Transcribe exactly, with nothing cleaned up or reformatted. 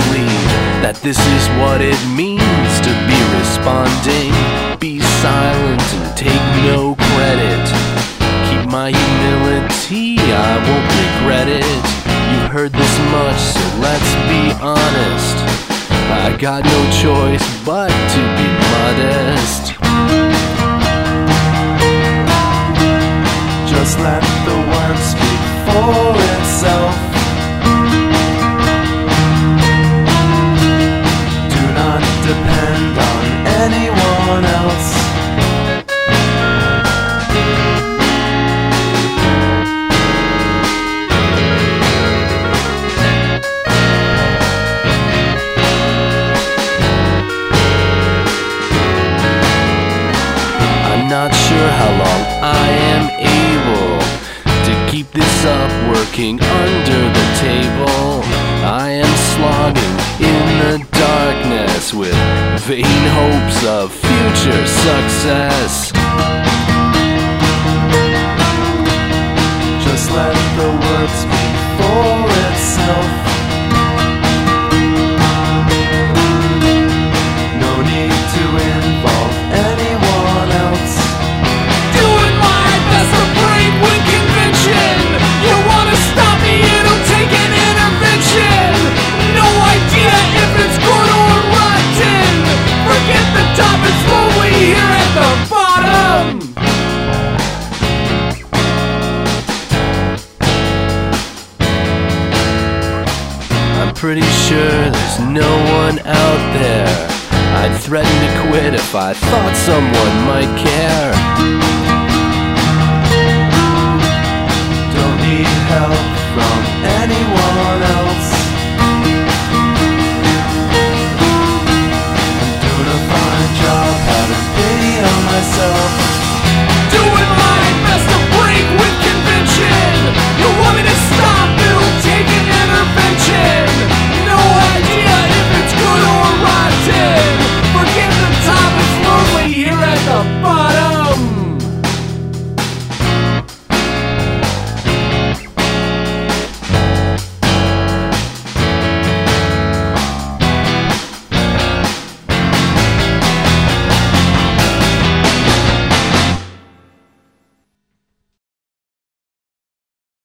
lead, that this is what it means to be responding. Be silent and take no credit. Keep my humility, I won't regret it. You heard this much, so let's be honest. I got no choice but to be modest. Just let the word speak for itself. Do not depend on anyone else. I'm not sure how long I am able to keep this up, working under the table. I am slogging in the darkness with vain hopes of future success. Just let the word speak for itself. No need to involve anyone else. Doing my best to break with convention. You wanna stop me, it'll take an intervention. No idea if it's good or rotten. Forget the top, it's lonely here at the bottom. I'm pretty sure there's no one out there. I'd threaten to quit if I thought someone might care. Don't need help from anyone else.